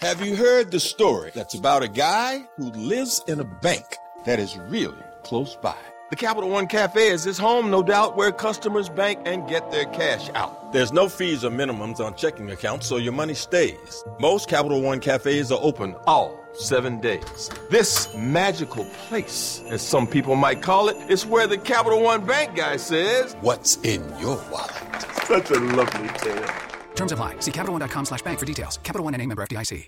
Have you heard the story that's about a guy who lives in a bank that is really close by? The Capital One Cafe is his home, no doubt, where customers bank and get their cash out. There's no fees or minimums on checking accounts, so your money stays. Most Capital One Cafes are open all 7 days. This magical place, as some people might call it, is where the Capital One Bank guy says, "What's in your wallet?" Such a lovely tale. Terms apply. See CapitalOne.com/bank for details. Capital One N.A. member FDIC.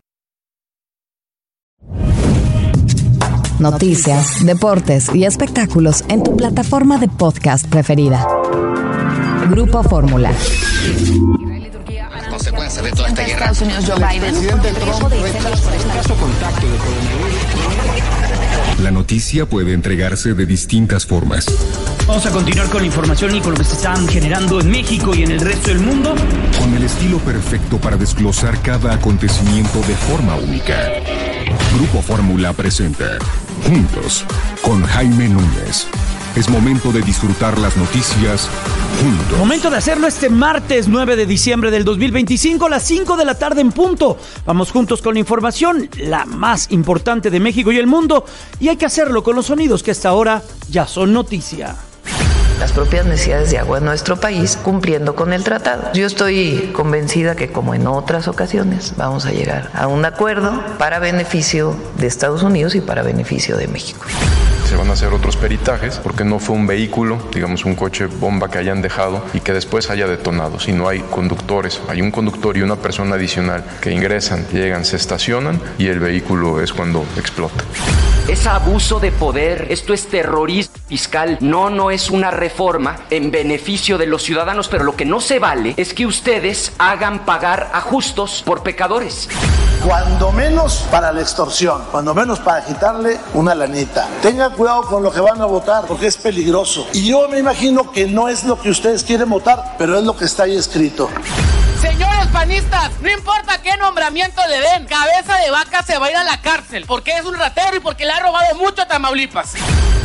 Noticias, deportes y espectáculos en tu plataforma de podcast preferida. Grupo Fórmula. Las consecuencias de toda esta guerra. Estados Unidos, Joe Biden. El presidente Trump rechaza un caso contacto de coronavirus. La noticia puede entregarse de distintas formas. Vamos a continuar con la información y con lo que se están generando en México y en el resto del mundo. Con el estilo perfecto para desglosar cada acontecimiento de forma única. Grupo Fórmula presenta Juntos con Jaime Núñez. Es momento de disfrutar las noticias juntos. Momento de hacerlo este martes 9 de diciembre del 2025 a las 5 de la tarde en punto. Vamos juntos con la información, la más importante de México y el mundo. Y hay que hacerlo con los sonidos que hasta ahora ya son noticia. Las propias necesidades de agua en nuestro país cumpliendo con el tratado. Yo estoy convencida que, como en otras ocasiones, vamos a llegar a un acuerdo para beneficio de Estados Unidos y para beneficio de México. Se van a hacer otros peritajes porque no fue un vehículo, digamos un coche bomba que hayan dejado y que después haya detonado, sino hay conductores, hay un conductor y una persona adicional que ingresan, llegan, se estacionan y el vehículo es cuando explota. Es abuso de poder, esto es terrorismo fiscal, no es una reforma en beneficio de los ciudadanos, pero lo que no se vale es que ustedes hagan pagar a justos por pecadores. Cuando menos para la extorsión, cuando menos para quitarle una lanita. Tengan cuidado con lo que van a votar porque es peligroso. Y yo me imagino que no es lo que ustedes quieren votar, pero es lo que está ahí escrito. Señores panistas, no importa qué nombramiento le den, Cabeza de Vaca se va a ir a la cárcel porque es un ratero y porque le ha robado mucho a Tamaulipas.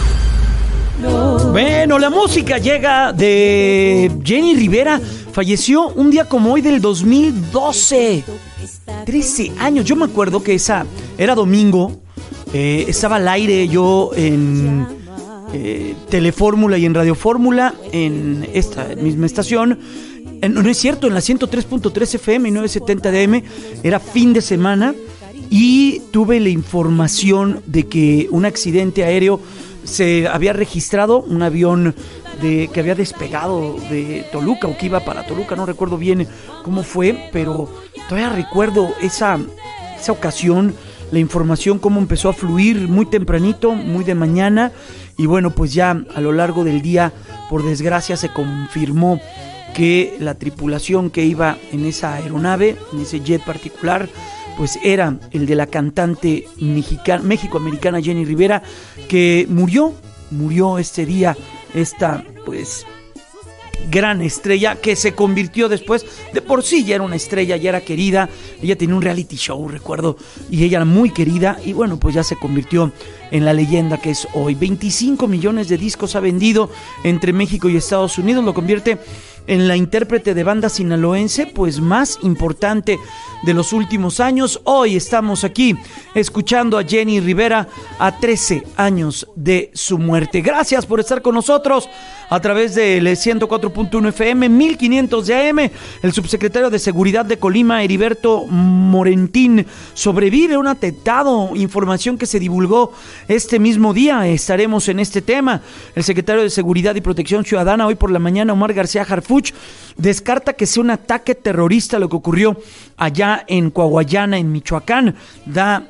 Bueno, la música llega de Jenny Rivera. Falleció un día como hoy del 2012. 13 años. Yo me acuerdo que esa era domingo. Estaba al aire yo en Telefórmula y en Radio Fórmula, en esta misma estación. No es cierto, en la 103.3 FM y 970 DM. Era fin de semana y tuve la información de que un accidente aéreo se había registrado, un avión que había despegado de Toluca o que iba para Toluca, no recuerdo bien cómo fue, pero todavía recuerdo esa ocasión, la información cómo empezó a fluir muy tempranito, muy de mañana, y bueno, pues ya a lo largo del día, por desgracia, se confirmó que la tripulación que iba en esa aeronave, en ese jet particular, pues era el de la cantante mexicoamericana Jenny Rivera, que murió este día, esta pues gran estrella que se convirtió después, de por sí ya era una estrella, ya era querida, ella tenía un reality show, recuerdo, y ella era muy querida, y bueno, pues ya se convirtió en la leyenda que es hoy. 25 millones de discos ha vendido entre México y Estados Unidos, lo convierte en la intérprete de banda sinaloense pues más importante de los últimos años. Hoy estamos aquí escuchando a Jenny Rivera a 13 años de su muerte. Gracias por estar con nosotros a través del 104.1 FM, 1500 de AM. El subsecretario de Seguridad de Colima, Heriberto Morentín, sobrevive un atentado, información que se divulgó este mismo día. Estaremos en este tema. El secretario de Seguridad y Protección Ciudadana, hoy por la mañana, Omar García Harfuch, descarta que sea un ataque terrorista lo que ocurrió allá en Coahuayana, en Michoacán. Da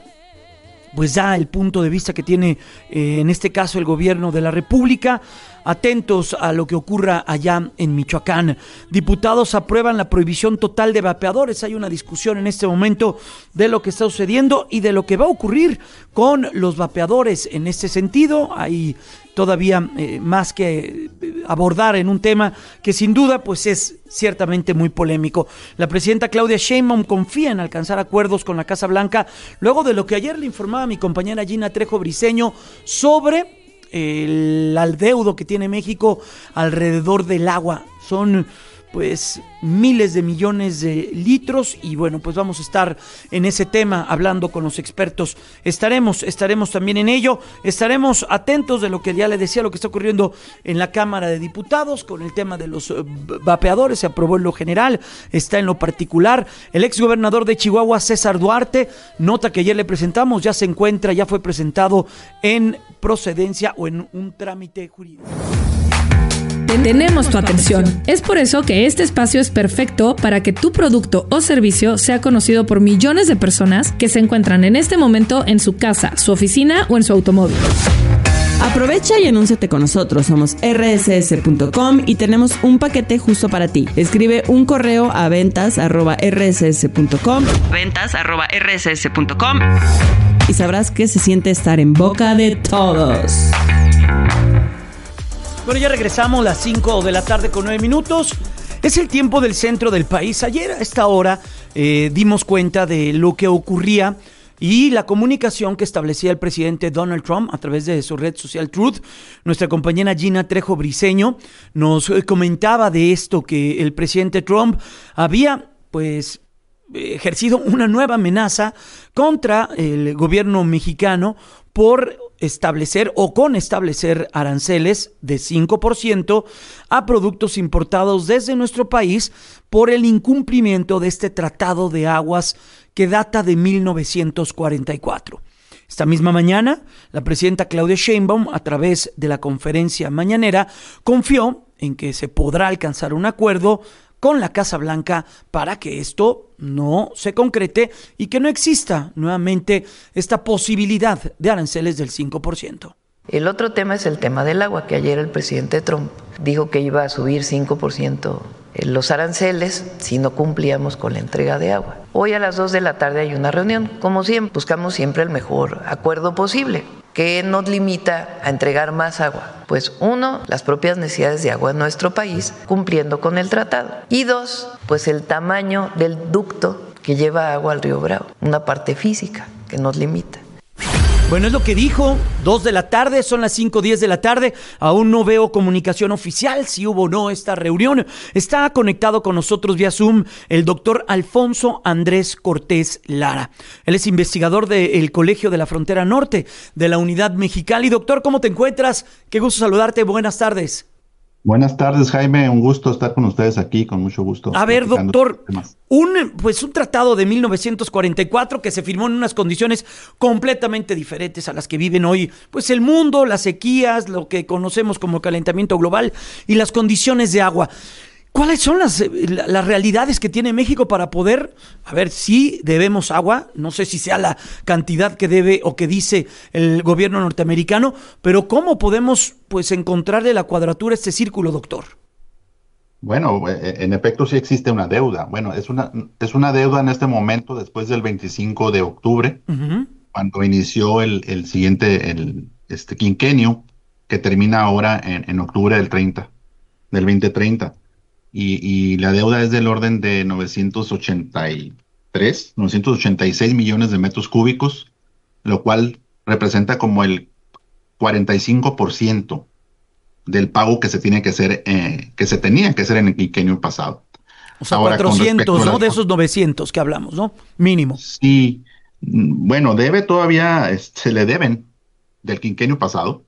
el punto de vista que tiene en este caso el gobierno de la República. Atentos a lo que ocurra allá en Michoacán. Diputados aprueban la prohibición total de vapeadores. Hay una discusión en este momento de lo que está sucediendo y de lo que va a ocurrir con los vapeadores. En este sentido, hay todavía más que abordar en un tema que sin duda pues es ciertamente muy polémico. La presidenta Claudia Sheinbaum confía en alcanzar acuerdos con la Casa Blanca luego de lo que ayer le informaba mi compañera Gina Trejo Briceño sobre el adeudo que tiene México alrededor del agua. Son pues miles de millones de litros y bueno, pues vamos a estar en ese tema hablando con los expertos. Estaremos también en ello, estaremos atentos de lo que ya le decía, lo que está ocurriendo en la Cámara de Diputados con el tema de los vapeadores. Se aprobó en lo general, está en lo particular. El exgobernador de Chihuahua, César Duarte, nota que ayer le presentamos, ya fue presentado en procedencia o en un trámite jurídico. Tenemos tu atención. Es por eso que este espacio es perfecto para que tu producto o servicio sea conocido por millones de personas que se encuentran en este momento en su casa, su oficina o en su automóvil. Aprovecha y anúnciate con nosotros. Somos rss.com y tenemos un paquete justo para ti. Escribe un correo a ventas@rss.com. ventas@rss.com y sabrás que se siente estar en boca de todos. Bueno, ya regresamos, las 5 de la tarde con 9 minutos. Es el tiempo del centro del país. Ayer a esta hora dimos cuenta de lo que ocurría y la comunicación que establecía el presidente Donald Trump a través de su red social Truth. Nuestra compañera Gina Trejo Briceño nos comentaba de esto, que el presidente Trump había pues ejercido una nueva amenaza contra el gobierno mexicano por establecer aranceles de 5% a productos importados desde nuestro país por el incumplimiento de este tratado de aguas que data de 1944. Esta misma mañana, la presidenta Claudia Sheinbaum, a través de la conferencia mañanera, confió en que se podrá alcanzar un acuerdo con la Casa Blanca para que esto no se concrete y que no exista nuevamente esta posibilidad de aranceles del 5%. El otro tema es el tema del agua, que ayer el presidente Trump dijo que iba a subir 5% los aranceles si no cumplíamos con la entrega de agua. Hoy a las 2 de la tarde hay una reunión. Como siempre, buscamos siempre el mejor acuerdo posible. ¿Qué nos limita a entregar más agua? Pues 1, las propias necesidades de agua en nuestro país, cumpliendo con el tratado. Y 2, pues el tamaño del ducto que lleva agua al río Bravo, una parte física que nos limita. Bueno, es lo que dijo, 2 de la tarde, son las 5:10 de la tarde, aún no veo comunicación oficial, si hubo o no esta reunión. Está conectado con nosotros vía Zoom el doctor Alfonso Andrés Cortés Lara. Él es investigador del Colegio de la Frontera Norte, de la Unidad Mexicali. Doctor, ¿cómo te encuentras? Qué gusto saludarte, buenas tardes. Buenas tardes, Jaime, un gusto estar con ustedes aquí, con mucho gusto. A ver, doctor, un tratado de 1944 que se firmó en unas condiciones completamente diferentes a las que viven hoy, pues el mundo, las sequías, lo que conocemos como calentamiento global y las condiciones de agua. ¿Cuáles son las realidades que tiene México para poder, si debemos agua? No sé si sea la cantidad que debe o que dice el gobierno norteamericano, pero ¿cómo podemos encontrarle la cuadratura a este círculo, doctor? Bueno, en efecto sí existe una deuda. Bueno, es una deuda en este momento después del 25 de octubre, cuando inició el siguiente quinquenio, que termina ahora en octubre del 2030. Y la deuda es del orden de 986 millones de metros cúbicos, lo cual representa como el 45% del pago que se tiene que hacer, que se tenía que hacer en el quinquenio pasado. O sea, ahora, 400, ¿no? De esos 900 que hablamos, ¿no? Mínimo. Sí, bueno, se le deben del quinquenio pasado,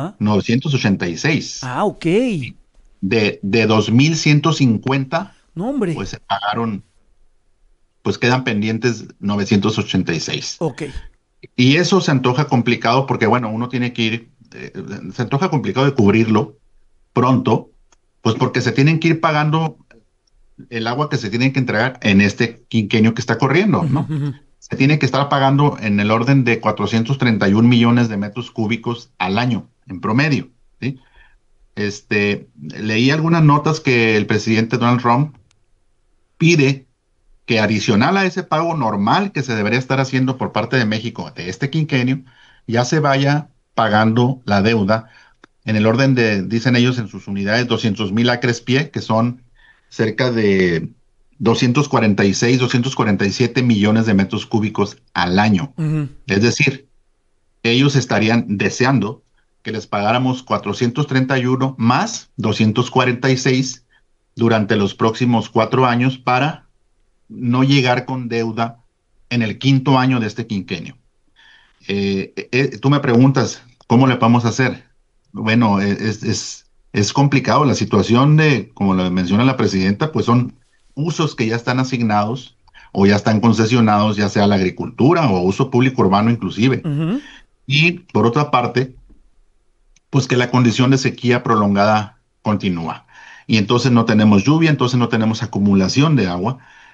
986. Ah, ok. De 2,150, no, hombre, pues se pagaron, pues quedan pendientes 986. Ok. Y eso se antoja complicado porque, bueno, uno tiene que ir, se antoja complicado de cubrirlo pronto, pues porque se tienen que ir pagando el agua que se tienen que entregar en este quinquenio que está corriendo, ¿no? Se tiene que estar pagando en el orden de 431 millones de metros cúbicos al año, en promedio, ¿sí? Leí algunas notas que el presidente Donald Trump pide que adicional a ese pago normal que se debería estar haciendo por parte de México de este quinquenio, ya se vaya pagando la deuda en el orden de, dicen ellos en sus unidades, 200,000 acres pie, que son cerca de 247 millones de metros cúbicos al año. Es decir, ellos estarían deseando que les pagáramos 431 más 246, durante los próximos 4 años para no llegar con deuda en el 5º año de este quinquenio. Tú me preguntas, ¿cómo le vamos a hacer? Bueno, es complicado. La situación de, como lo menciona la presidenta, pues son usos que ya están asignados o ya están concesionados, ya sea la agricultura o uso público urbano inclusive. Uh-huh. Y por otra parte, pues que la condición de sequía prolongada continúa. Y entonces no tenemos lluvia, entonces no tenemos acumulación de agua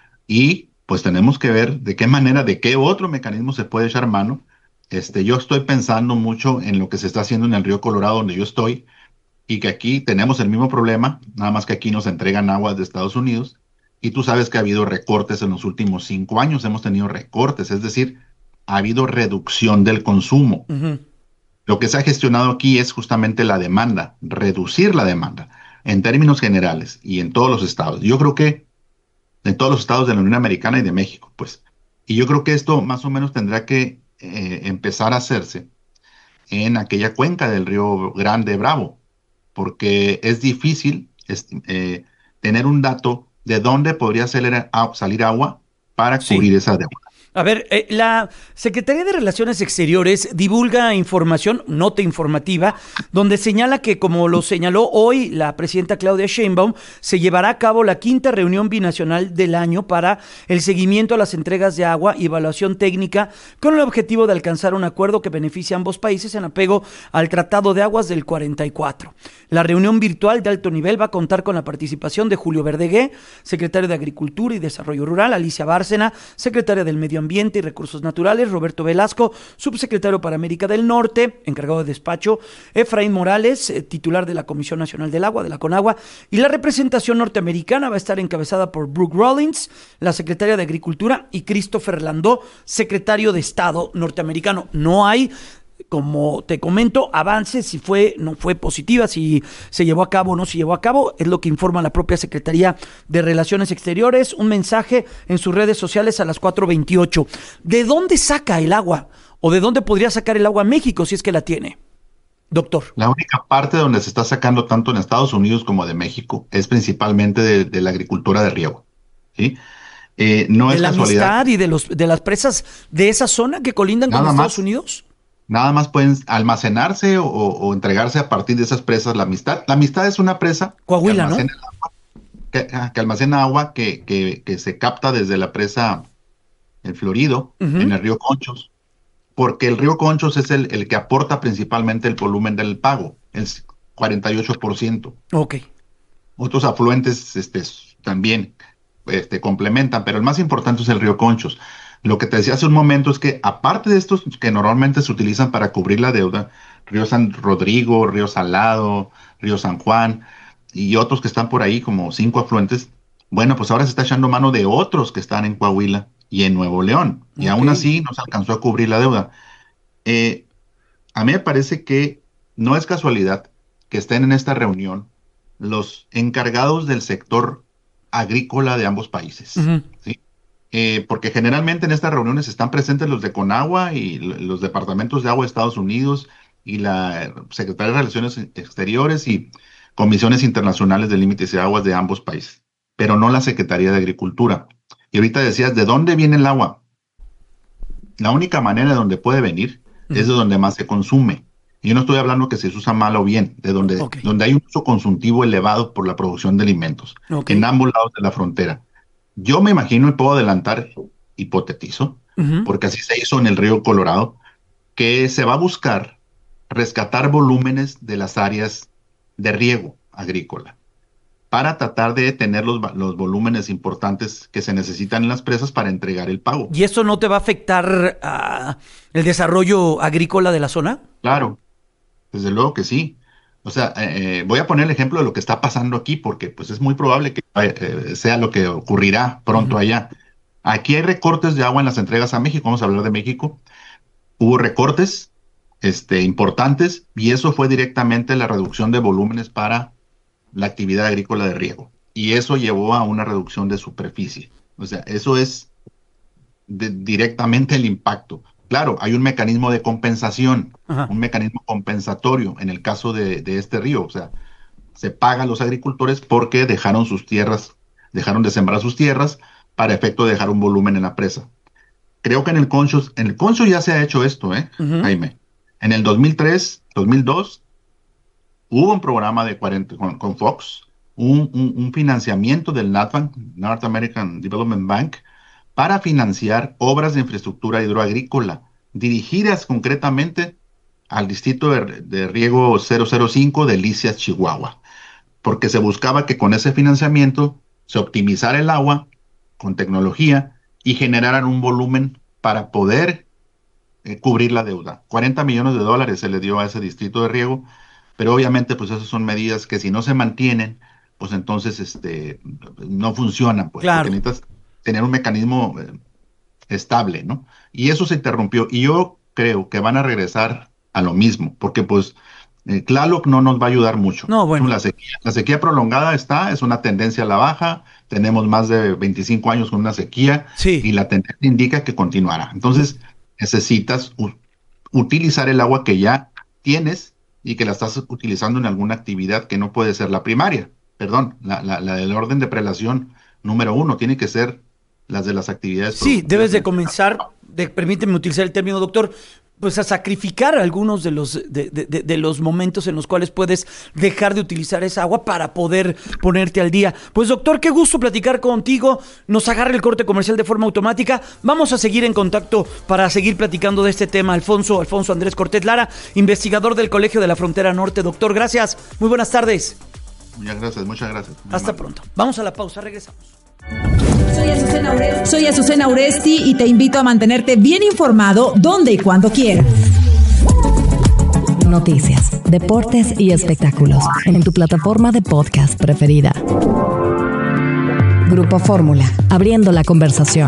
y pues tenemos que ver de qué manera, de qué otro mecanismo se puede echar mano. Yo estoy pensando mucho en lo que se está haciendo en el río Colorado, donde yo estoy, y que aquí tenemos el mismo problema, nada más que aquí nos entregan aguas de Estados Unidos, y tú sabes que ha habido recortes en los últimos 5 años, hemos tenido recortes, es decir, ha habido reducción del consumo. Uh-huh. Lo que se ha gestionado aquí es justamente la demanda, reducir la demanda, en términos generales, y en todos los estados. Yo creo que en todos los estados de la Unión Americana y de México, pues. Y yo creo que esto más o menos tendrá que empezar a hacerse en aquella cuenca del Río Grande Bravo, porque es difícil tener un dato de dónde podría salir agua para cubrir esa deuda. A ver, la Secretaría de Relaciones Exteriores divulga información, nota informativa, donde señala que, como lo señaló hoy la presidenta Claudia Sheinbaum, se llevará a cabo la 5ª reunión binacional del año para el seguimiento a las entregas de agua y evaluación técnica, con el objetivo de alcanzar un acuerdo que beneficie a ambos países en apego al Tratado de Aguas del 44. La reunión virtual de alto nivel va a contar con la participación de Julio Verdegué, secretario de Agricultura y Desarrollo Rural, Alicia Bárcena, secretaria del Medio Ambiente y Recursos Naturales, Roberto Velasco, subsecretario para América del Norte, encargado de despacho, Efraín Morales, titular de la Comisión Nacional del Agua, de la CONAGUA, y la representación norteamericana va a estar encabezada por Brooke Rollins, la secretaria de Agricultura, y Christopher Landau, secretario de Estado norteamericano. No hay, como te comento, avances, si no fue positiva, si se llevó a cabo o no se llevó a cabo, es lo que informa la propia Secretaría de Relaciones Exteriores. Un mensaje en sus redes sociales a las 4:28. ¿De dónde saca el agua? ¿O de dónde podría sacar el agua México si es que la tiene, doctor? La única parte donde se está sacando tanto en Estados Unidos como de México es principalmente de la agricultura de riego, ¿sí? No es casualidad. ¿De la Amistad y de las presas de esa zona que colindan con Estados Unidos? Nada más pueden almacenarse o entregarse a partir de esas presas. La Amistad es una presa Coahuila, que almacena agua que se capta desde la presa El Florido, uh-huh, en el río Conchos, porque el río Conchos es el que aporta principalmente el volumen del pago, el 48%. Ok. Otros afluentes también complementan, pero el más importante es el río Conchos. Lo que te decía hace un momento es que, aparte de estos que normalmente se utilizan para cubrir la deuda, río San Rodrigo, río Salado, río San Juan y otros que están por ahí, como 5 afluentes, bueno, pues ahora se está echando mano de otros que están en Coahuila y en Nuevo León, y aún así no se alcanzó a cubrir la deuda. A mí me parece que no es casualidad que estén en esta reunión los encargados del sector agrícola de ambos países, uh-huh, ¿sí? Porque generalmente en estas reuniones están presentes los de CONAGUA y los departamentos de agua de Estados Unidos y la Secretaría de Relaciones Exteriores y comisiones internacionales de límites de aguas de ambos países, pero no la Secretaría de Agricultura. Y ahorita decías, ¿de dónde viene el agua? La única manera de donde puede venir es de donde más se consume. Yo no estoy hablando que se usa mal o bien, de donde hay un uso consultivo elevado por la producción de alimentos, en ambos lados de la frontera. Yo me imagino y puedo adelantar, hipotetizo, uh-huh, porque así se hizo en el río Colorado, que se va a buscar rescatar volúmenes de las áreas de riego agrícola para tratar de tener los volúmenes importantes que se necesitan en las presas para entregar el pago. ¿Y eso no te va a afectar el desarrollo agrícola de la zona? Claro, desde luego que sí. O sea, voy a poner el ejemplo de lo que está pasando aquí, porque pues es muy probable que sea lo que ocurrirá pronto, uh-huh, allá. Aquí hay recortes de agua en las entregas a México, vamos a hablar de México. Hubo recortes importantes, y eso fue directamente la reducción de volúmenes para la actividad agrícola de riego. Y eso llevó a una reducción de superficie. O sea, eso es directamente el impacto. Claro, hay un mecanismo de compensación, uh-huh, un mecanismo compensatorio en el caso de este río. O sea, se paga a los agricultores porque dejaron de sembrar sus tierras para efecto de dejar un volumen en la presa. Creo que en el Concho ya se ha hecho esto, Jaime. En el 2003, 2002, hubo un programa con Fox, un financiamiento del NATBANK, North American Development Bank, para financiar obras de infraestructura hidroagrícola, dirigidas concretamente al distrito de riego 005 de Licias, Chihuahua, porque se buscaba que con ese financiamiento se optimizara el agua con tecnología y generaran un volumen para poder cubrir la deuda. $40 millones se le dio a ese distrito de riego, pero obviamente pues esas son medidas que si no se mantienen, pues entonces no funcionan, pues, claro, porque necesitas tener un mecanismo estable, ¿no? Y eso se interrumpió, y yo creo que van a regresar a lo mismo, porque pues Tlaloc no nos va a ayudar mucho. No, bueno. La sequía prolongada es una tendencia a la baja, tenemos más de 25 años con una sequía, sí, y la tendencia indica que continuará. Entonces necesitas utilizar el agua que ya tienes y que la estás utilizando en alguna actividad que no puede ser la primaria. Perdón, la del orden de prelación número 1 tiene que ser las de las actividades. Sí, debes de comenzar, permíteme utilizar el término, doctor, pues a sacrificar algunos de los momentos en los cuales puedes dejar de utilizar esa agua para poder ponerte al día. Pues doctor, qué gusto platicar contigo. Nos agarra el corte comercial de forma automática. Vamos a seguir en contacto para seguir platicando de este tema. Alfonso Andrés Cortés Lara, investigador del Colegio de la Frontera Norte. Doctor, gracias. Muy buenas tardes. Muchas gracias. Hasta pronto. Vamos a la pausa, regresamos. Soy Azucena Uresti y te invito a mantenerte bien informado donde y cuando quieras. Noticias, deportes y espectáculos en tu plataforma de podcast preferida. Grupo Fórmula, abriendo la conversación.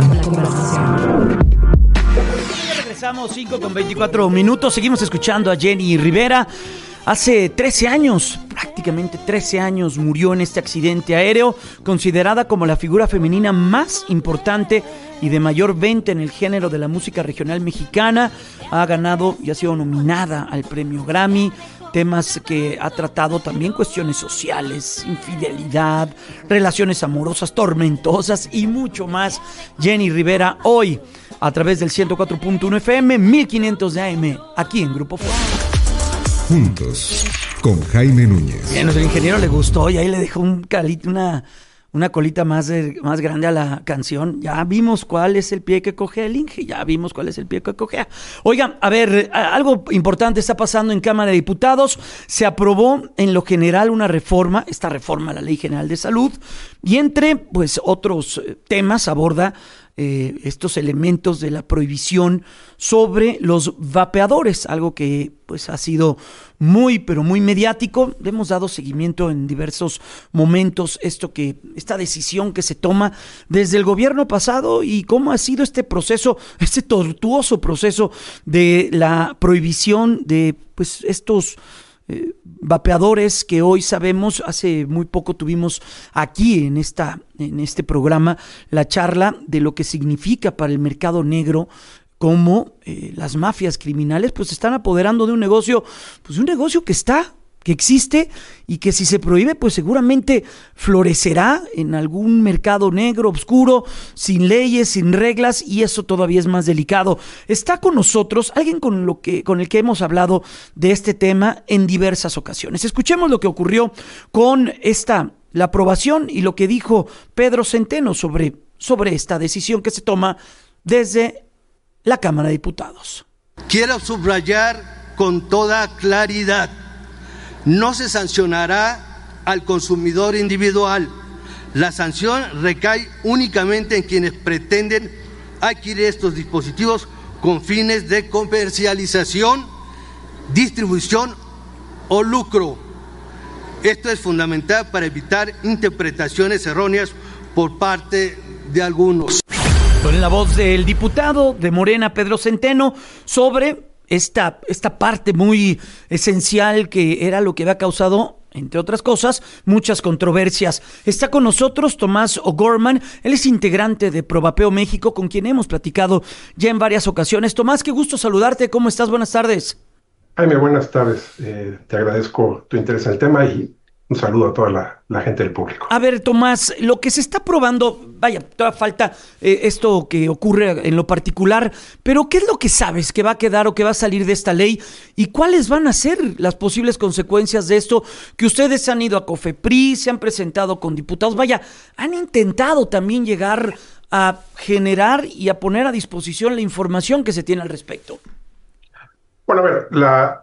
Regresamos 5:24. Seguimos escuchando a Jenny Rivera. Hace 13 años, prácticamente 13 años, murió en este accidente aéreo, considerada como la figura femenina más importante y de mayor venta en el género de la música regional mexicana. Ha ganado y ha sido nominada al premio Grammy. Temas que ha tratado también cuestiones sociales, infidelidad, relaciones amorosas tormentosas y mucho más. Jenny Rivera hoy a través del 104.1 FM, 1500 de AM, aquí en Grupo Fórmula. Juntos, con Jaime Núñez. Bien, el ingeniero le gustó y ahí le dejó una colita más grande a la canción. Ya vimos cuál es el pie que cojea el Inge, Oigan, a ver, algo importante está pasando en Cámara de Diputados. Se aprobó en lo general esta reforma a la Ley General de Salud, y entre pues otros temas aborda estos elementos de la prohibición sobre los vapeadores, algo que pues ha sido muy, pero muy mediático. Le hemos dado seguimiento en diversos momentos esta decisión que se toma desde el gobierno pasado y cómo ha sido este proceso, este tortuoso proceso de la prohibición de pues estos vapeadores que hoy sabemos. Hace muy poco tuvimos aquí en este programa la charla de lo que significa para el mercado negro, cómo las mafias criminales pues se están apoderando de un negocio que existe y que si se prohíbe pues seguramente florecerá en algún mercado negro, oscuro, sin leyes, sin reglas, y eso todavía es más delicado. Está con nosotros alguien con el que hemos hablado de este tema en diversas ocasiones. Escuchemos lo que ocurrió con la aprobación y lo que dijo Pedro Centeno sobre esta decisión que se toma desde la Cámara de Diputados. Quiero subrayar con toda claridad: no se sancionará al consumidor individual. La sanción recae únicamente en quienes pretenden adquirir estos dispositivos con fines de comercialización, distribución o lucro. Esto es fundamental para evitar interpretaciones erróneas por parte de algunos. Con la voz del diputado de Morena, Pedro Centeno, sobre esta parte muy esencial que era lo que había causado, entre otras cosas, muchas controversias. Está con nosotros Tomás O'Gorman, él es integrante de Provapeo México, con quien hemos platicado ya en varias ocasiones. Tomás, qué gusto saludarte, ¿cómo estás? Buenas tardes. Jaime, buenas tardes. Te agradezco tu interés en el tema y Un saludo a toda la gente del público. A ver, Tomás, lo que se está probando, vaya, todavía falta esto que ocurre en lo particular, pero ¿qué es lo que sabes que va a quedar o que va a salir de esta ley? ¿Y cuáles van a ser las posibles consecuencias de esto? Que ustedes han ido a COFEPRIS, se han presentado con diputados, vaya, han intentado también llegar a generar y a poner a disposición la información que se tiene al respecto. Bueno, a ver,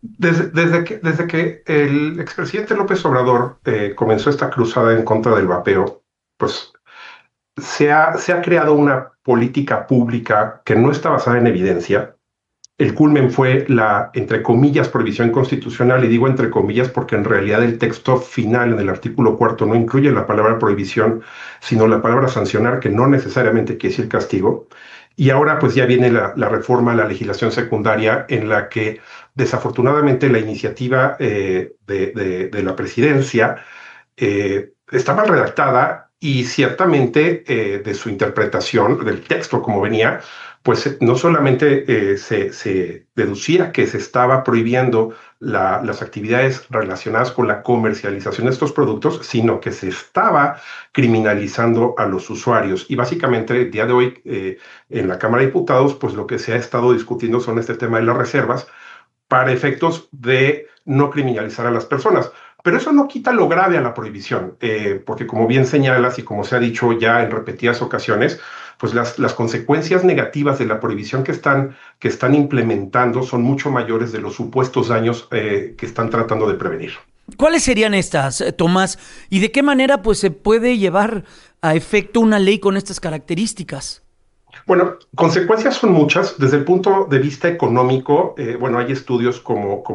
desde que el expresidente López Obrador comenzó esta cruzada en contra del vapeo, pues se ha creado una política pública que no está basada en evidencia. El culmen fue la, entre comillas, prohibición constitucional, y digo entre comillas porque en realidad el texto final en el artículo 4 no incluye la palabra prohibición, sino la palabra sancionar, que no necesariamente quiere decir castigo. Y ahora pues ya viene la reforma a la legislación secundaria, en la que desafortunadamente la iniciativa de la presidencia está mal redactada, y ciertamente de su interpretación del texto como venía, pues no solamente se deducía que se estaba prohibiendo las actividades relacionadas con la comercialización de estos productos, sino que se estaba criminalizando a los usuarios. Y básicamente el día de hoy en la Cámara de Diputados, pues lo que se ha estado discutiendo son este tema de las reservas para efectos de no criminalizar a las personas. Pero eso no quita lo grave a la prohibición, porque como bien señalas y como se ha dicho ya en repetidas ocasiones, pues las consecuencias negativas de la prohibición que están implementando son mucho mayores de los supuestos daños que están tratando de prevenir. ¿Cuáles serían estas, Tomás? ¿Y de qué manera pues se puede llevar a efecto una ley con estas características? Bueno, consecuencias son muchas. Desde el punto de vista económico, bueno, hay estudios como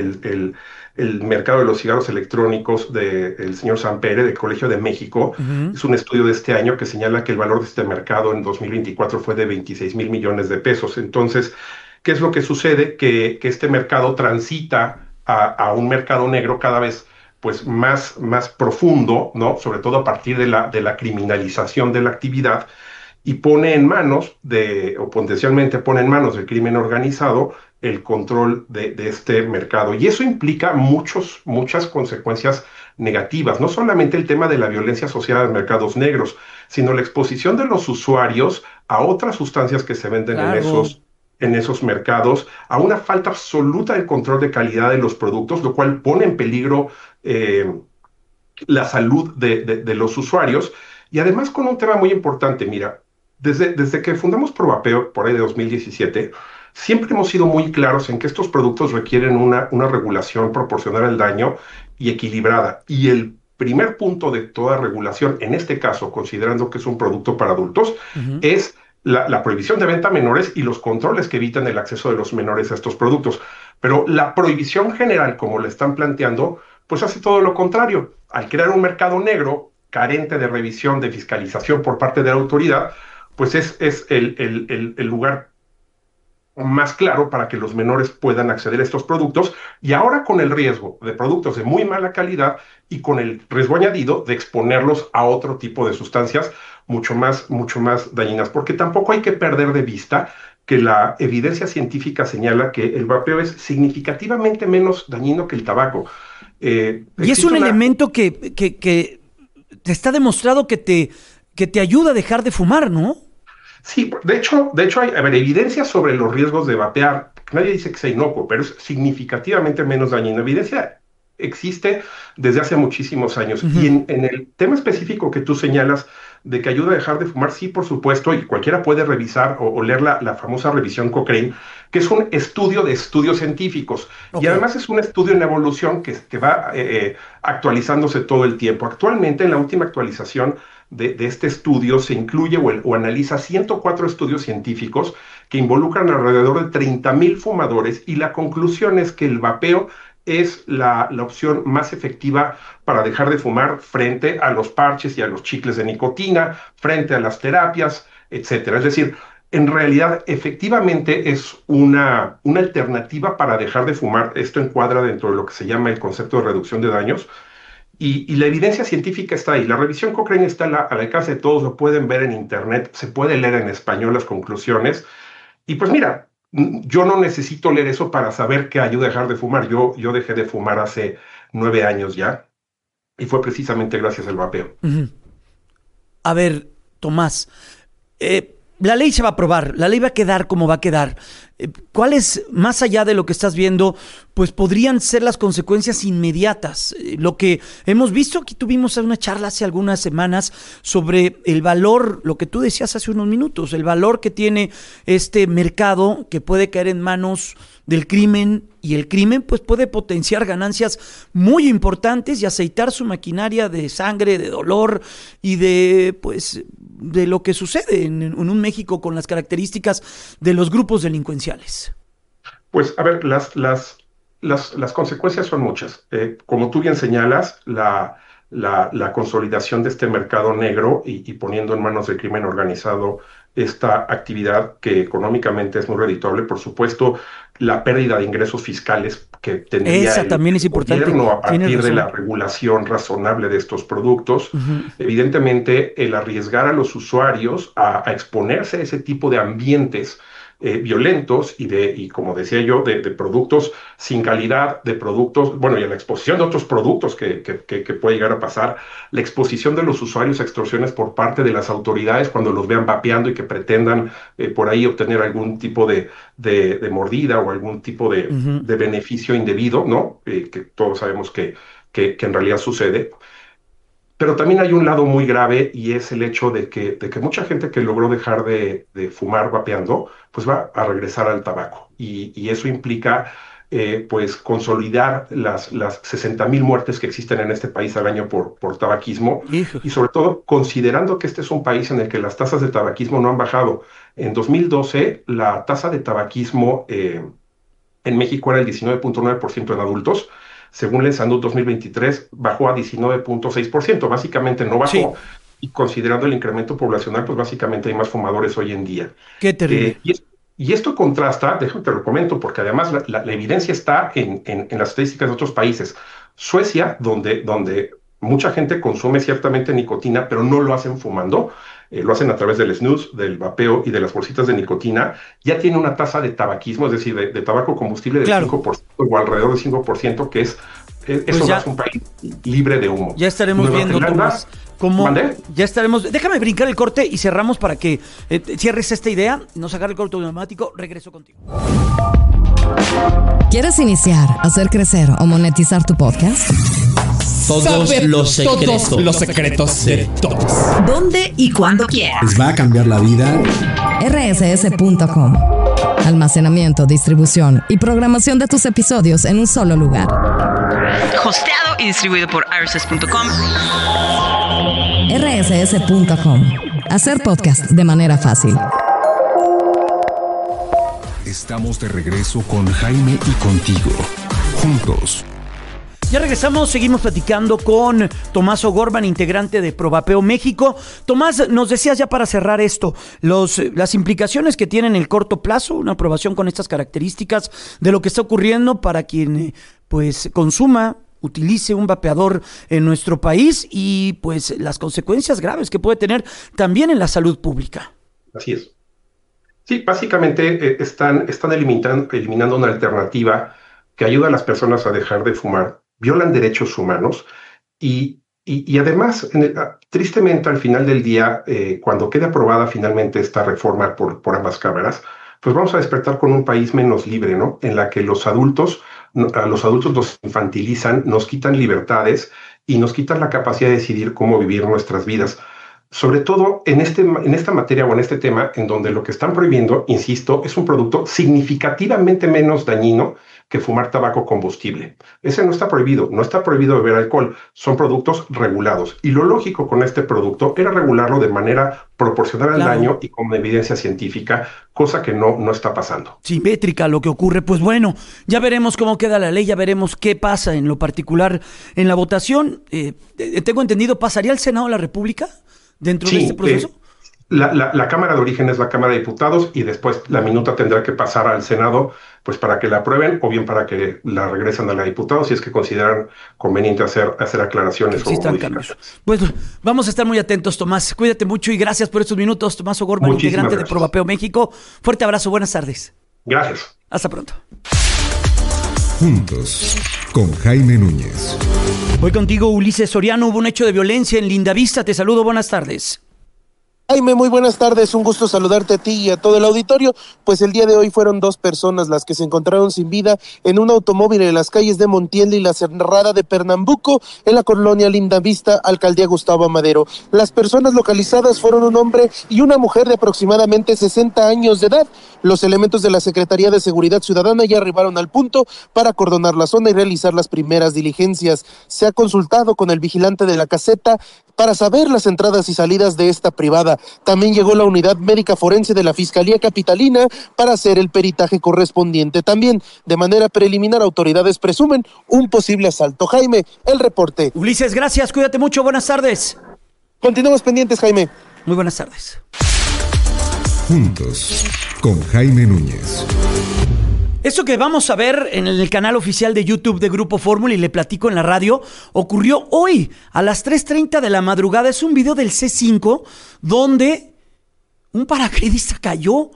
el mercado de los cigarros electrónicos del señor Sampere, del Colegio de México. Es un estudio de este año que señala que el valor de este mercado en 2024 fue de 26,000 millones de pesos. Entonces, ¿qué es lo que sucede? Que este mercado transita a un mercado negro cada vez pues más profundo, ¿no? Sobre todo a partir de la criminalización de la actividad, y pone en manos o potencialmente pone en manos del crimen organizado el control de este mercado. Y eso implica muchas consecuencias negativas, no solamente el tema de la violencia asociada a mercados negros, sino la exposición de los usuarios a otras sustancias que se venden en esos mercados, a una falta absoluta de control de calidad de los productos, lo cual pone en peligro la salud de los usuarios. Y además con un tema muy importante, mira, desde que fundamos ProVapeo, por ahí de 2017, siempre hemos sido muy claros en que estos productos requieren una regulación proporcional al daño y equilibrada. Y el primer punto de toda regulación, en este caso, considerando que es un producto para adultos, es la prohibición de venta a menores y los controles que evitan el acceso de los menores a estos productos. Pero la prohibición general, como la están planteando, pues hace todo lo contrario. Al crear un mercado negro carente de revisión, de fiscalización por parte de la autoridad, pues es el lugar más claro para que los menores puedan acceder a estos productos, y ahora con el riesgo de productos de muy mala calidad y con el riesgo añadido de exponerlos a otro tipo de sustancias mucho más dañinas, porque tampoco hay que perder de vista que la evidencia científica señala que el vapeo es significativamente menos dañino que el tabaco. Y es un elemento que te está demostrado que te ayuda a dejar de fumar, ¿no? Sí, de hecho hay evidencia sobre los riesgos de vapear. Nadie dice que sea inocuo, pero es significativamente menos dañino. Evidencia existe desde hace muchísimos años. Y en el tema específico que tú señalas de que ayuda a dejar de fumar, sí, por supuesto, y cualquiera puede revisar o leer la famosa revisión Cochrane, que es un estudio de estudios científicos. Okay. Y además es un estudio en evolución que va actualizándose todo el tiempo. Actualmente, en la última actualización de este estudio, se incluye o analiza 104 estudios científicos que involucran alrededor de 30,000 fumadores, y la conclusión es que el vapeo es la opción más efectiva para dejar de fumar frente a los parches y a los chicles de nicotina, frente a las terapias, etcétera. Es decir, en realidad, efectivamente es una alternativa para dejar de fumar. Esto encuadra dentro de lo que se llama el concepto de reducción de daños. Y la evidencia científica está ahí. La revisión Cochrane está al alcance de todos, lo pueden ver en internet, se puede leer en español las conclusiones. Y pues mira, yo no necesito leer eso para saber que ayuda a dejar de fumar. Yo dejé de fumar hace 9 años ya. y fue precisamente gracias al vapeo. Uh-huh. A ver, Tomás, la ley se va a aprobar, la ley va a quedar como va a quedar. ¿Cuáles, más allá de lo que estás viendo, pues podrían ser las consecuencias inmediatas? Lo que hemos visto, aquí tuvimos una charla hace algunas semanas sobre el valor, lo que tú decías hace unos minutos, el valor que tiene este mercado que puede caer en manos del crimen, y el crimen pues puede potenciar ganancias muy importantes y aceitar su maquinaria de sangre, de dolor y de lo que sucede en un México con las características de los grupos delincuenciales. Pues a ver, las consecuencias son muchas. Como tú bien señalas, la consolidación de este mercado negro y poniendo en manos del crimen organizado esta actividad que económicamente es muy redituable, por supuesto, la pérdida de ingresos fiscales que tendría también es importante. Gobierno a partir de la regulación razonable de estos productos. Uh-huh. Evidentemente, el arriesgar a los usuarios a exponerse a ese tipo de ambientes violentos y como decía yo, de productos sin calidad, de productos, bueno, y a la exposición de otros productos que puede llegar a pasar, la exposición de los usuarios a extorsiones por parte de las autoridades cuando los vean vapeando y que pretendan por ahí obtener algún tipo de mordida o algún tipo de beneficio indebido, ¿no? Que todos sabemos que en realidad sucede. Pero también hay un lado muy grave y es el hecho de que mucha gente que logró dejar de fumar vapeando, pues va a regresar al tabaco. Y eso implica pues consolidar las 60,000 muertes que existen en este país al año por tabaquismo. Y sobre todo considerando que este es un país en el que las tasas de tabaquismo no han bajado. En 2012 la tasa de tabaquismo en México era el 19.9% en adultos. Según el SANUD 2023, bajó a 19.6%. Básicamente no bajó. Sí. Y considerando el incremento poblacional, pues básicamente hay más fumadores hoy en día. Qué terrible. Y esto contrasta, déjame te lo comento, porque además la evidencia está en las estadísticas de otros países. Suecia, donde mucha gente consume ciertamente nicotina, pero no lo hacen fumando, lo hacen a través del snus, del vapeo y de las bolsitas de nicotina, ya tiene una tasa de tabaquismo, es decir, de tabaco combustible del 5% o alrededor del 5%, que es un país libre de humo. Ya estaremos viendo, Tomás, cómo ya estaremos. Déjame brincar el corte y cerramos para que cierres esta idea, nos agarre el corte automático, regreso contigo. ¿Quieres iniciar, hacer crecer o monetizar tu podcast? Todos los secretos de todos. ¿Dónde y cuándo quieras? Les va a cambiar la vida. rss.com. Almacenamiento, distribución y programación de tus episodios en un solo lugar. Hosteado y distribuido por rss.com. rss.com. Hacer podcast de manera fácil. Estamos de regreso con Jaime y contigo. Juntos. Ya regresamos, seguimos platicando con Tomás O'Gorman, integrante de ProVapeo México. Tomás, nos decías ya para cerrar esto, las implicaciones que tiene en el corto plazo, una aprobación con estas características de lo que está ocurriendo para quien pues consuma, utilice un vapeador en nuestro país y pues las consecuencias graves que puede tener también en la salud pública. Así es. Sí, básicamente están eliminando una alternativa que ayuda a las personas a dejar de fumar, violan derechos humanos y además, tristemente al final del día, cuando quede aprobada finalmente esta reforma por ambas cámaras, pues vamos a despertar con un país menos libre, ¿no? En la que a los adultos nos infantilizan, nos quitan libertades y nos quitan la capacidad de decidir cómo vivir nuestras vidas. Sobre todo en esta materia o en este tema, en donde lo que están prohibiendo, insisto, es un producto significativamente menos dañino que fumar tabaco combustible. Ese no está prohibido beber alcohol, son productos regulados. Y lo lógico con este producto era regularlo de manera proporcional al daño y con evidencia científica, cosa que no está pasando. Simétrica lo que ocurre, pues bueno, ya veremos cómo queda la ley, ya veremos qué pasa en lo particular en la votación. Tengo entendido, ¿pasaría al Senado de la República dentro de este proceso? La Cámara de Origen es la Cámara de Diputados y después la minuta tendrá que pasar al Senado pues para que la aprueben o bien para que la regresen a la Diputados si es que consideran conveniente hacer aclaraciones o modificaciones. Pues vamos a estar muy atentos, Tomás. Cuídate mucho y gracias por estos minutos. Tomás O'Gorman, integrante de ProVapeo México. Fuerte abrazo, buenas tardes. Gracias. Hasta pronto. Juntos, con Jaime Núñez. Voy contigo, Ulises Soriano. Hubo un hecho de violencia en Lindavista. Te saludo, buenas tardes. Jaime, muy buenas tardes, un gusto saludarte a ti y a todo el auditorio. Pues el día de hoy fueron 2 personas las que se encontraron sin vida en un automóvil en las calles de Montiel y la Cerrada de Pernambuco, en la colonia Lindavista, alcaldía Gustavo Amadero. Las personas localizadas fueron un hombre y una mujer de aproximadamente 60 años de edad. Los elementos de la Secretaría de Seguridad Ciudadana ya arribaron al punto para acordonar la zona y realizar las primeras diligencias. Se ha consultado con el vigilante de la caseta para saber las entradas y salidas de esta privada. También llegó la unidad médica forense de la Fiscalía Capitalina para hacer el peritaje correspondiente. También, de manera preliminar, autoridades presumen un posible asalto. Jaime, el reporte. Ulises, gracias, cuídate mucho, buenas tardes. Continuamos pendientes, Jaime. Muy buenas tardes. Juntos, con Jaime Núñez. Esto que vamos a ver en el canal oficial de YouTube de Grupo Fórmula y le platico en la radio, ocurrió hoy a las 3:30 de la madrugada. Es un video del C5 donde un paracaidista cayó.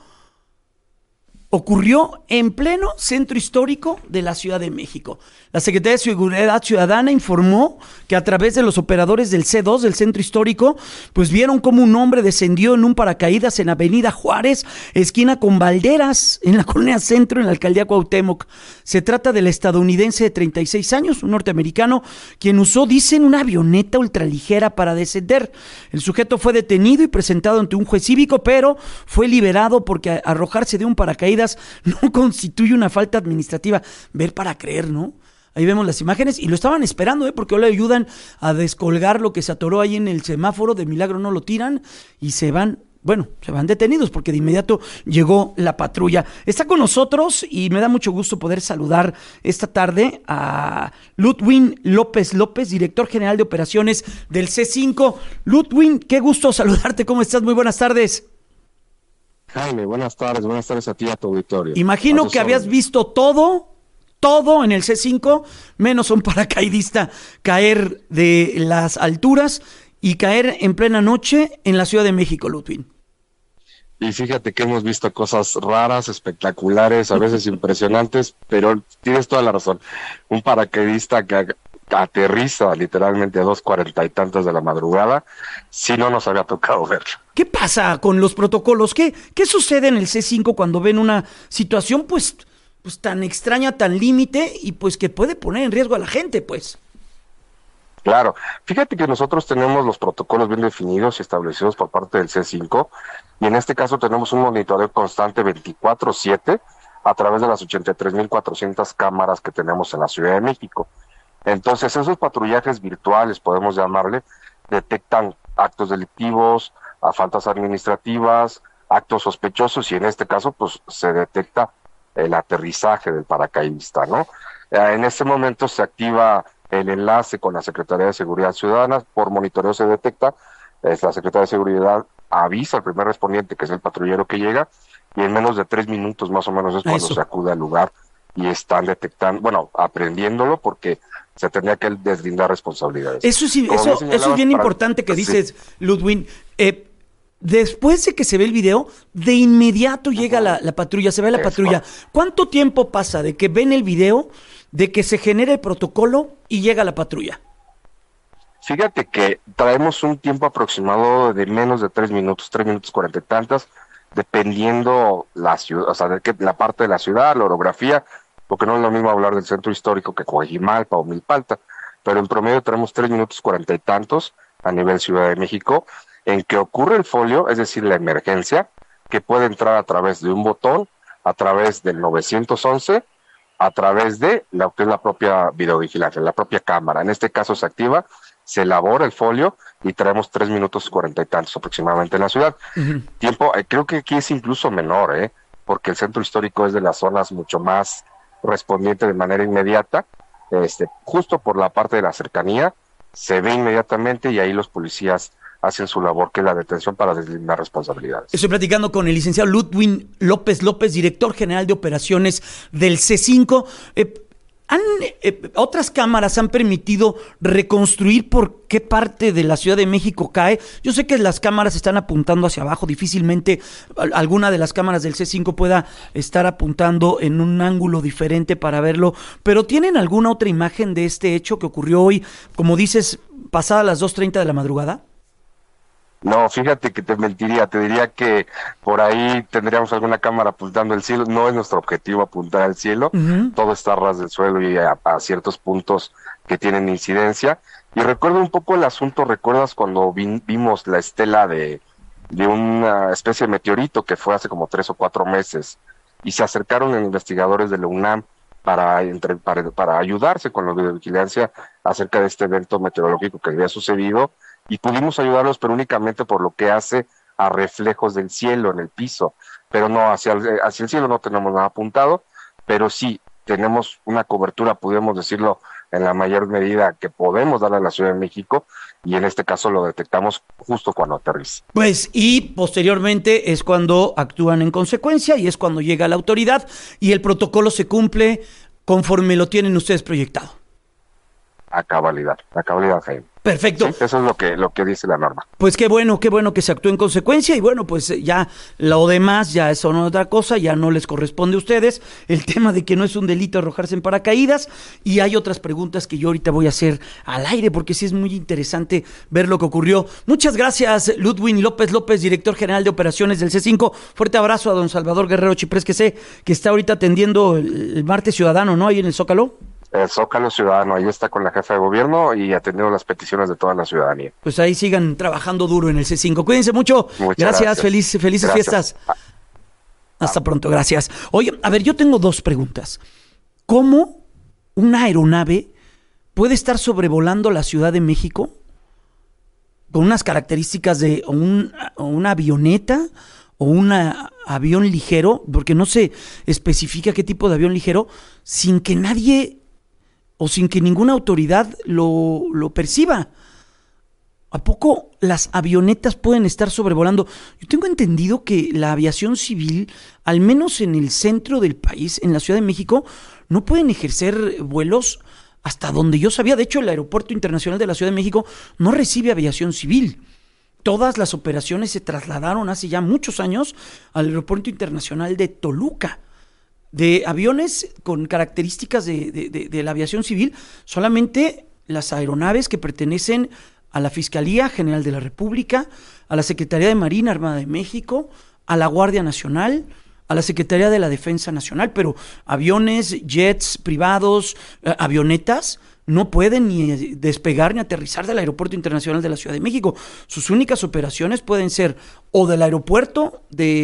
Ocurrió en pleno centro histórico de la Ciudad de México. La Secretaría de Seguridad Ciudadana informó que a través de los operadores del C2 del centro histórico, pues vieron cómo un hombre descendió en un paracaídas en Avenida Juárez, esquina con Valderas, en la colonia Centro, en la alcaldía Cuauhtémoc. Se trata del estadounidense de 36 años, un norteamericano, quien usó, dicen, una avioneta ultraligera para descender. El sujeto fue detenido y presentado ante un juez cívico, pero fue liberado porque arrojarse de un paracaídas no constituye una falta administrativa. Ver para creer, ¿no? Ahí vemos las imágenes y lo estaban esperando, porque ahora le ayudan a descolgar lo que se atoró ahí en el semáforo. De milagro no lo tiran y se van detenidos porque de inmediato llegó la patrulla. Está con nosotros y me da mucho gusto poder saludar esta tarde a Ludwin López, director general de operaciones del C5. Ludwin, qué gusto saludarte, ¿cómo estás? Muy buenas tardes. Jaime, buenas tardes a ti y a tu auditorio. Imagino que habías visto todo en el C5, menos un paracaidista caer de las alturas y caer en plena noche en la Ciudad de México, Ludwin. Y fíjate que hemos visto cosas raras, espectaculares, a veces impresionantes, pero tienes toda la razón. Un paracaidista que aterriza literalmente a 2:40 y tantos de la madrugada, si no nos había tocado verlo. ¿Qué pasa con los protocolos? ¿Qué sucede en el C5 cuando ven una situación pues tan extraña, tan límite y pues que puede poner en riesgo a la gente, pues? Claro, fíjate que nosotros tenemos los protocolos bien definidos y establecidos por parte del C5 y en este caso tenemos un monitoreo constante 24/7 a través de las 83,400 cámaras que tenemos en la Ciudad de México. Entonces esos patrullajes virtuales, podemos llamarle, detectan actos delictivos, a faltas administrativas, actos sospechosos y en este caso pues se detecta el aterrizaje del paracaidista, ¿no? En este momento se activa el enlace con la Secretaría de Seguridad Ciudadana, por monitoreo se detecta, la Secretaría de Seguridad avisa al primer respondiente, que es el patrullero que llega, y en menos de 3 minutos más o menos es cuando se acude al lugar y están detectando, aprendiéndolo porque se tendría que deslindar responsabilidades. Eso es bien importante que dices, Ludwin. Después de que se ve el video, de inmediato llega la patrulla, se ve la patrulla. ¿Cuánto tiempo pasa de que ven el video, de que se genera el protocolo y llega la patrulla? Fíjate que traemos un tiempo aproximado de menos de 3 minutos, 3 minutos 40 y tantas, dependiendo la ciudad, o sea, la parte de la ciudad, la orografía, porque no es lo mismo hablar del centro histórico que Coajimalpa o Milpalta, pero en promedio tenemos 3 minutos 40 y tantos a nivel Ciudad de México, en que ocurre el folio, es decir, la emergencia, que puede entrar a través de un botón, a través del 911, a través de lo que es la propia videovigilancia, la propia cámara. En este caso se activa, se elabora el folio y traemos 3 minutos 40 y tantos aproximadamente en la ciudad. Tiempo, creo que aquí es incluso menor, porque el centro histórico es de las zonas mucho más respondiente de manera inmediata, justo por la parte de la cercanía, se ve inmediatamente y ahí los policías hacen su labor, que es la detención para deslindar responsabilidades. Estoy platicando con el licenciado Ludwin López, director general de operaciones del C5. Otras cámaras han permitido reconstruir por qué parte de la Ciudad de México cae. Yo sé que las cámaras están apuntando hacia abajo, difícilmente alguna de las cámaras del C5 pueda estar apuntando en un ángulo diferente para verlo, pero ¿tienen alguna otra imagen de este hecho que ocurrió hoy, como dices, pasada las 2:30 de la madrugada? No, fíjate que te mentiría, te diría que por ahí tendríamos alguna cámara apuntando al cielo. No es nuestro objetivo apuntar al cielo, todo está a ras del suelo y a ciertos puntos que tienen incidencia. Y recuerdo un poco el asunto, ¿recuerdas cuando vimos la estela de una especie de meteorito que fue hace como 3 o 4 meses? Y se acercaron investigadores de la UNAM para ayudarse con la videovigilancia acerca de este evento meteorológico que había sucedido, y pudimos ayudarlos, pero únicamente por lo que hace a reflejos del cielo en el piso, pero no hacia el cielo no tenemos nada apuntado, pero sí tenemos una cobertura, podemos decirlo, en la mayor medida que podemos darle a la Ciudad de México, y en este caso lo detectamos justo cuando aterriza. Pues, y posteriormente es cuando actúan en consecuencia, y es cuando llega la autoridad, y el protocolo se cumple conforme lo tienen ustedes proyectado. A cabalidad, Jaime. Perfecto. Sí, eso es lo que dice la norma. Pues qué bueno que se actúe en consecuencia, y bueno, pues ya lo demás ya es otra cosa, ya no les corresponde a ustedes, el tema de que no es un delito arrojarse en paracaídas, y hay otras preguntas que yo ahorita voy a hacer al aire, porque sí es muy interesante ver lo que ocurrió. Muchas gracias, Ludwin López, director general de operaciones del C5. Fuerte abrazo a don Salvador Guerrero Chiprés, que sé que está ahorita atendiendo el Martes Ciudadano, ¿no? Ahí en el Zócalo. El Zócalo Ciudadano, ahí está con la jefa de gobierno y atendiendo las peticiones de toda la ciudadanía. Pues ahí sigan trabajando duro en el C5. Cuídense mucho. Gracias. Felices gracias. Fiestas. Hasta pronto, gracias. Oye, a ver, yo tengo 2 preguntas. ¿Cómo una aeronave puede estar sobrevolando la Ciudad de México con unas características de una avioneta o un avión ligero, porque no se especifica qué tipo de avión ligero, sin que nadie o sin que ninguna autoridad lo perciba? ¿A poco las avionetas pueden estar sobrevolando? Yo tengo entendido que la aviación civil, al menos en el centro del país, en la Ciudad de México, no pueden ejercer vuelos hasta donde yo sabía. De hecho, el Aeropuerto Internacional de la Ciudad de México no recibe aviación civil. Todas las operaciones se trasladaron hace ya muchos años al Aeropuerto Internacional de Toluca. De aviones con características de la aviación civil, solamente las aeronaves que pertenecen a la Fiscalía General de la República, a la Secretaría de Marina Armada de México, a la Guardia Nacional, a la Secretaría de la Defensa Nacional, pero aviones, jets privados, avionetas, no pueden ni despegar ni aterrizar del Aeropuerto Internacional de la Ciudad de México. Sus únicas operaciones pueden ser o del aeropuerto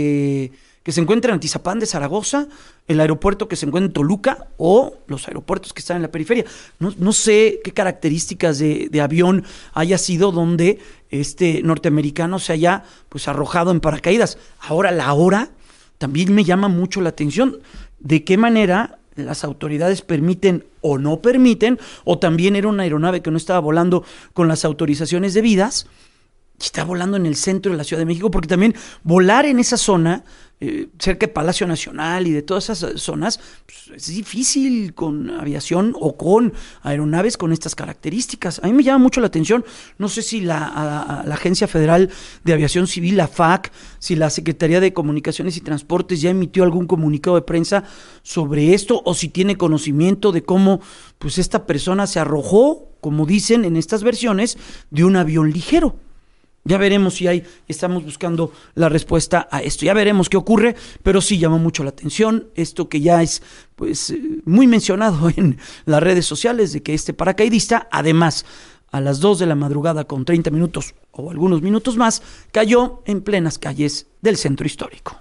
que se encuentra en Atizapán de Zaragoza, el aeropuerto que se encuentra en Toluca o los aeropuertos que están en la periferia. No sé qué características de avión haya sido donde este norteamericano se haya pues arrojado en paracaídas. Ahora, la hora también me llama mucho la atención. ¿De qué manera las autoridades permiten o no permiten? O también era una aeronave que no estaba volando con las autorizaciones debidas y está volando en el centro de la Ciudad de México, porque también volar en esa zona, cerca de Palacio Nacional y de todas esas zonas, pues, es difícil con aviación o con aeronaves con estas características. A mí me llama mucho la atención. No sé si la Agencia Federal de Aviación Civil, la FAC, si la Secretaría de Comunicaciones y Transportes ya emitió algún comunicado de prensa sobre esto, o si tiene conocimiento de cómo pues esta persona se arrojó, como dicen en estas versiones, de un avión ligero. Ya veremos si estamos buscando la respuesta a esto. Ya veremos qué ocurre, pero sí llamó mucho la atención esto que ya es pues muy mencionado en las redes sociales, de que este paracaidista, además, a las 2 de la madrugada con 30 minutos o algunos minutos más, cayó en plenas calles del centro histórico.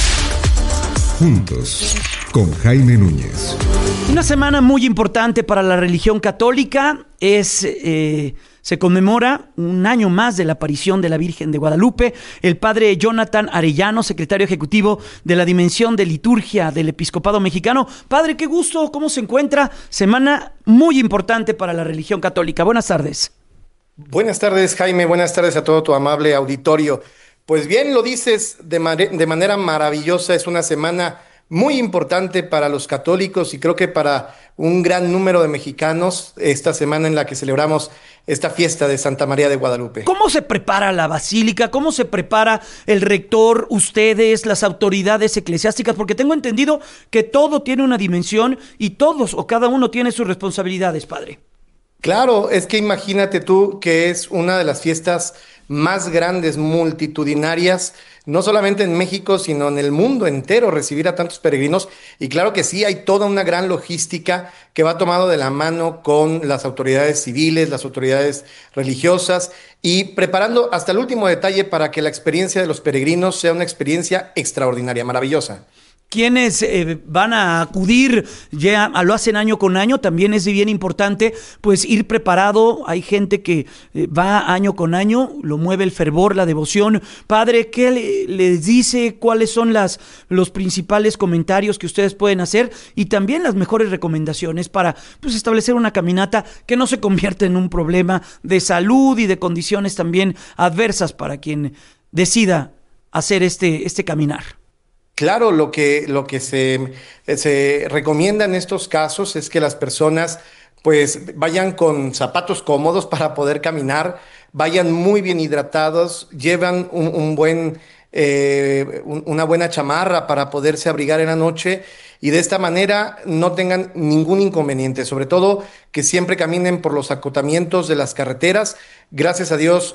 Juntos, con Jaime Núñez. Una semana muy importante para la religión católica. Se conmemora un año más de la aparición de la Virgen de Guadalupe. El padre Jonathan Arellano, secretario ejecutivo de la Dimensión de Liturgia del Episcopado Mexicano. Padre, qué gusto, ¿cómo se encuentra? Semana muy importante para la religión católica. Buenas tardes. Buenas tardes, Jaime. Buenas tardes a todo tu amable auditorio. Pues bien, lo dices de manera maravillosa. Es una semana muy importante para los católicos y creo que para un gran número de mexicanos esta semana en la que celebramos esta fiesta de Santa María de Guadalupe. ¿Cómo se prepara la basílica? ¿Cómo se prepara el rector, ustedes, las autoridades eclesiásticas? Porque tengo entendido que todo tiene una dimensión y todos o cada uno tiene sus responsabilidades, padre. Claro, es que imagínate tú que es una de las fiestas más grandes, multitudinarias, no solamente en México, sino en el mundo entero, recibir a tantos peregrinos. Y claro que sí, hay toda una gran logística que va tomado de la mano con las autoridades civiles, las autoridades religiosas y preparando hasta el último detalle para que la experiencia de los peregrinos sea una experiencia extraordinaria, maravillosa. Quienes van a acudir, ya lo hacen año con año, también es bien importante pues ir preparado. Hay gente que va año con año, lo mueve el fervor, la devoción. Padre, ¿qué les dice? ¿Cuáles son los principales comentarios que ustedes pueden hacer? Y también las mejores recomendaciones para pues establecer una caminata que no se convierta en un problema de salud y de condiciones también adversas para quien decida hacer este caminar. Claro, lo que se recomienda en estos casos es que las personas pues vayan con zapatos cómodos para poder caminar, vayan muy bien hidratados, llevan una buena chamarra para poderse abrigar en la noche y de esta manera no tengan ningún inconveniente, sobre todo que siempre caminen por los acotamientos de las carreteras. Gracias a Dios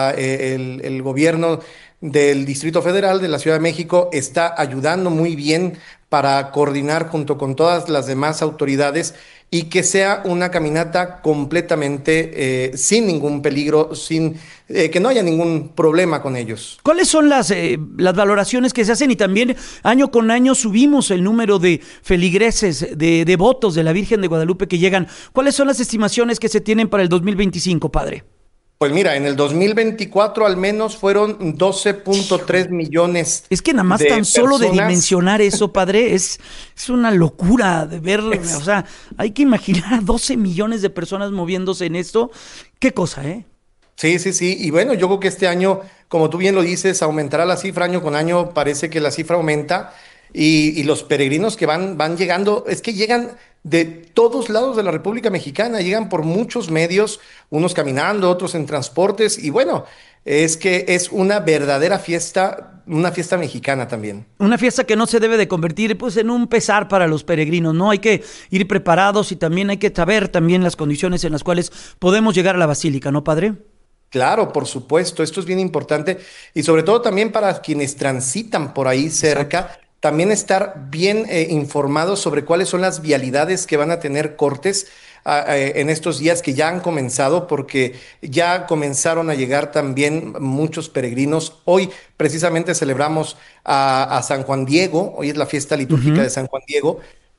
el gobierno del Distrito Federal de la Ciudad de México está ayudando muy bien para coordinar junto con todas las demás autoridades y que sea una caminata completamente sin ningún peligro, sin que no haya ningún problema con ellos. ¿Cuáles son las valoraciones que se hacen? Y también año con año subimos el número de feligreses, de devotos de la Virgen de Guadalupe que llegan. ¿Cuáles son las estimaciones que se tienen para el 2025, padre? Pues mira, en el 2024 al menos fueron 12.3 millones. Es que nada más tan solo de dimensionar eso, padre, es una locura de ver, o sea, hay que imaginar a 12 millones de personas moviéndose en esto. Qué cosa, ¿eh? Sí, y bueno, yo creo que este año, como tú bien lo dices, aumentará la cifra año con año, parece que la cifra aumenta y los peregrinos que van llegando, es que llegan de todos lados de la República Mexicana, llegan por muchos medios, unos caminando, otros en transportes, y bueno, es que es una verdadera fiesta, una fiesta mexicana también. Una fiesta que no se debe de convertir pues en un pesar para los peregrinos, ¿no? Hay que ir preparados y también hay que saber también las condiciones en las cuales podemos llegar a la basílica, ¿no, padre? Claro, por supuesto, esto es bien importante y sobre todo también para quienes transitan por ahí cerca. Exacto. También estar bien informados sobre cuáles son las vialidades que van a tener cortes en estos días que ya han comenzado, porque ya comenzaron a llegar también muchos peregrinos. Hoy precisamente celebramos a San Juan Diego, hoy es la fiesta litúrgica de San Juan Diego,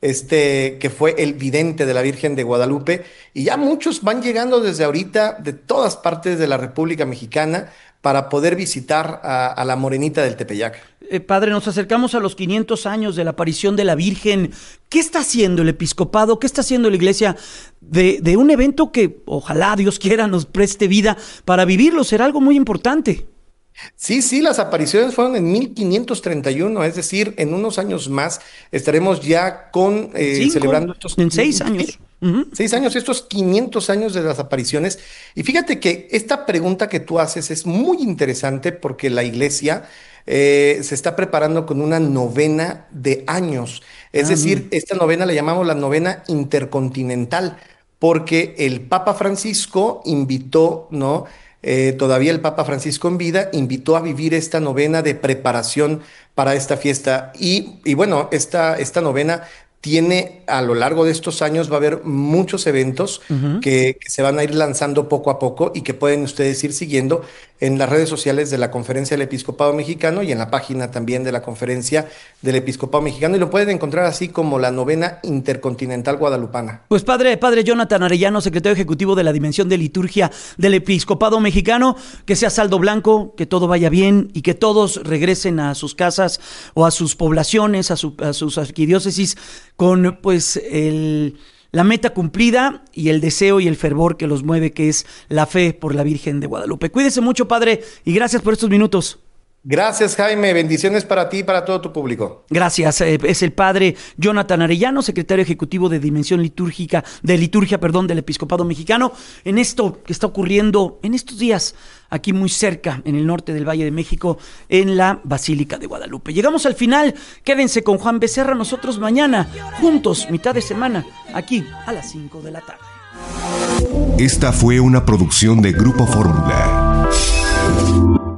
que fue el vidente de la Virgen de Guadalupe, y ya muchos van llegando desde ahorita de todas partes de la República Mexicana para poder visitar a la Morenita del Tepeyac. Padre, nos acercamos a los 500 años de la aparición de la Virgen. ¿Qué está haciendo el episcopado? ¿Qué está haciendo la iglesia de un evento que ojalá Dios quiera nos preste vida para vivirlo? Será algo muy importante. Sí, las apariciones fueron en 1531, es decir, en unos años más estaremos ya celebrando estos... En 6 años. 6 años, estos 500 años de las apariciones. Y fíjate que esta pregunta que tú haces es muy interesante porque la iglesia se está preparando con una novena de años. Es decir, esta novena la llamamos la novena intercontinental porque el Papa Francisco invitó, ¿no? Todavía el Papa Francisco en vida invitó a vivir esta novena de preparación para esta fiesta. Y bueno, esta novena tiene, a lo largo de estos años, va a haber muchos eventos que se van a ir lanzando poco a poco y que pueden ustedes ir siguiendo en las redes sociales de la Conferencia del Episcopado Mexicano y en la página también de la Conferencia del Episcopado Mexicano, y lo pueden encontrar así como la novena intercontinental guadalupana. Pues padre Jonathan Arellano, secretario ejecutivo de la Dimensión de Liturgia del Episcopado Mexicano, que sea saldo blanco, que todo vaya bien y que todos regresen a sus casas o a sus poblaciones, a sus arquidiócesis, con pues la meta cumplida y el deseo y el fervor que los mueve, que es la fe por la Virgen de Guadalupe. Cuídese mucho, padre, y gracias por estos minutos. Gracias, Jaime. Bendiciones para ti y para todo tu público. Gracias. Es el padre Jonathan Arellano, secretario ejecutivo de Dimensión Liturgia del Episcopado Mexicano, en esto que está ocurriendo en estos días, aquí muy cerca, en el norte del Valle de México, en la Basílica de Guadalupe. Llegamos al final. Quédense con Juan Becerra. Nosotros mañana, juntos, mitad de semana, aquí a las 5 de la tarde. Esta fue una producción de Grupo Fórmula.